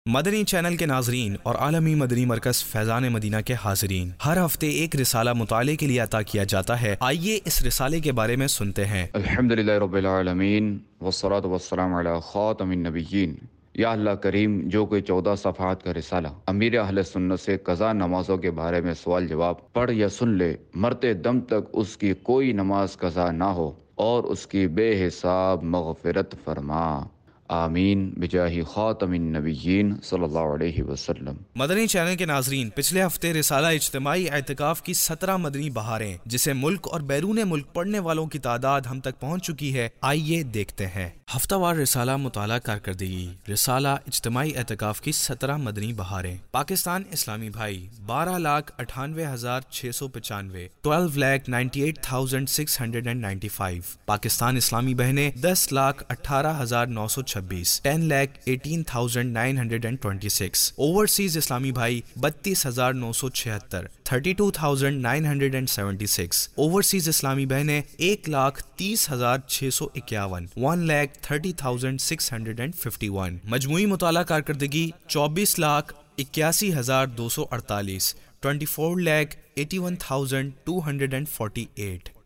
مدنی channel کے ناظرین اور عالمی مدنی مرکز فیضان مدینہ کے حاضرین، ہر ہفتے ایک رسالہ مطالعے کے لیے عطا کیا جاتا ہے۔ آئیے اس رسالے کے بارے میں سنتے ہیں۔ الحمدللہ رب العالمین والصلاة والسلام علی خاتم النبیین۔ یا اللہ کریم، جو کوئی 14 صفحات کا رسالہ امیر اہل سنت سے قضا نمازوں کے بارے میں سوال جواب پڑھ یا سن لے، مرتے دم تک اس کی کوئی نماز قضا نہ ہو اور اس کی بے حساب مغفرت فرما، آمین بجاہ خاتم النبیین صلی اللہ علیہ وسلم۔ مدنی چینل کے ناظرین، پچھلے ہفتے رسالہ اجتماعی اعتکاف کی 17 مدنی بہاریں، جسے ملک اور بیرون ملک پڑھنے والوں کی تعداد ہم تک پہنچ چکی ہے، آئیے دیکھتے ہیں۔ ہفتہ وار رسالہ مطالعہ کارکردگی، رسالہ اجتماعی اعتکاف کی 17 مدنی بہاریں۔ پاکستان اسلامی بھائی 12,98,695، 12,98,695۔ پاکستان اسلامی بہنیں 10,18,926، 10,18,926۔ اوورسیز اسلامی بھائی 32,976، 32,976۔ اوورسیز اسلامی بہنیں 1,30,651، 1,30,651۔ مجموعی مطالعہ کارکردگی 24,81,248، 24,81,248۔